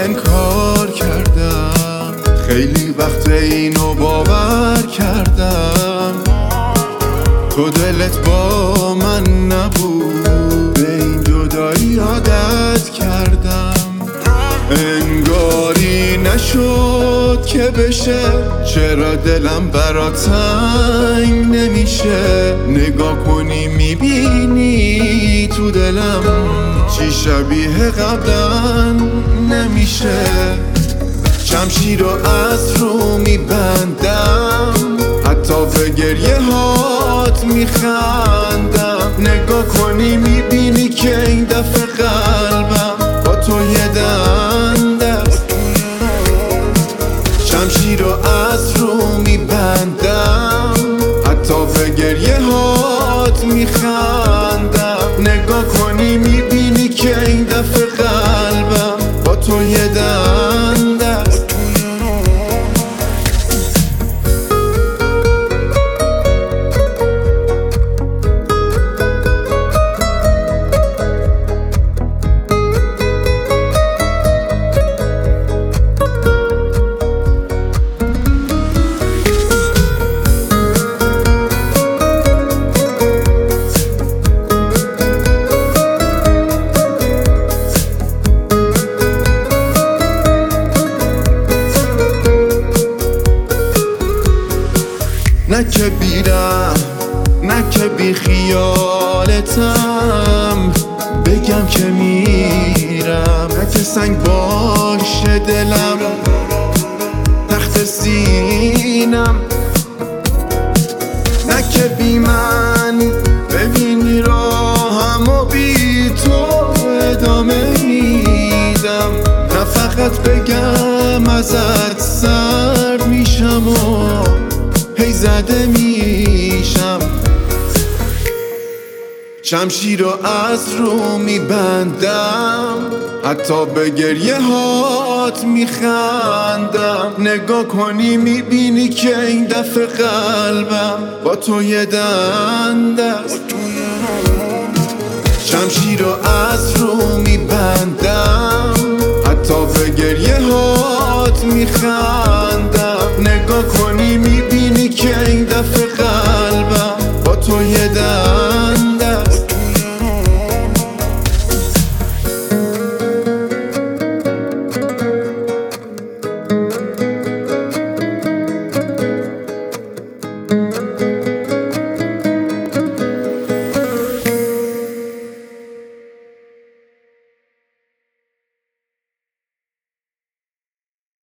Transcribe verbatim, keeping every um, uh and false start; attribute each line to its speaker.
Speaker 1: انکار کردم، خیلی وقت اینو باور کردم تو دلت با من نبود، به این جدایی عادت کردم. انگاری نشد که بشه، چرا دلم برات تنگ نمیشه؟ نگاه کنی میبینی تو دلم چی شبیه قبلا نمیشه. شمشیر رو از رو میبندم، حتی به گریه هات میخندم. نگاه کنی میبینی که این دفعه قلبم با تو یه دنده است. شمشیر رو از رو میبندم، حتی به گریه هات میخندم. نگاه کنی میبینی که این دفعه قلبم با تو یه دنده است. نه که بیرم، نه که بی خیالتم بگم که میرم، نه که سنگ باشه دلم تخت سینم، نه که بی من ببینی راهم و بی تو ادامه میدم. نه فقط بگم ازت سرد میشم و هی زده میشم. شمشیر رو از رو میبندم، حتی به گریه هات میخندم. نگاه کنی میبینی که این دفعه قلبم با تو یه دنده است. شمشیر رو از رو میبندم، حتی به گریه هات میخندم.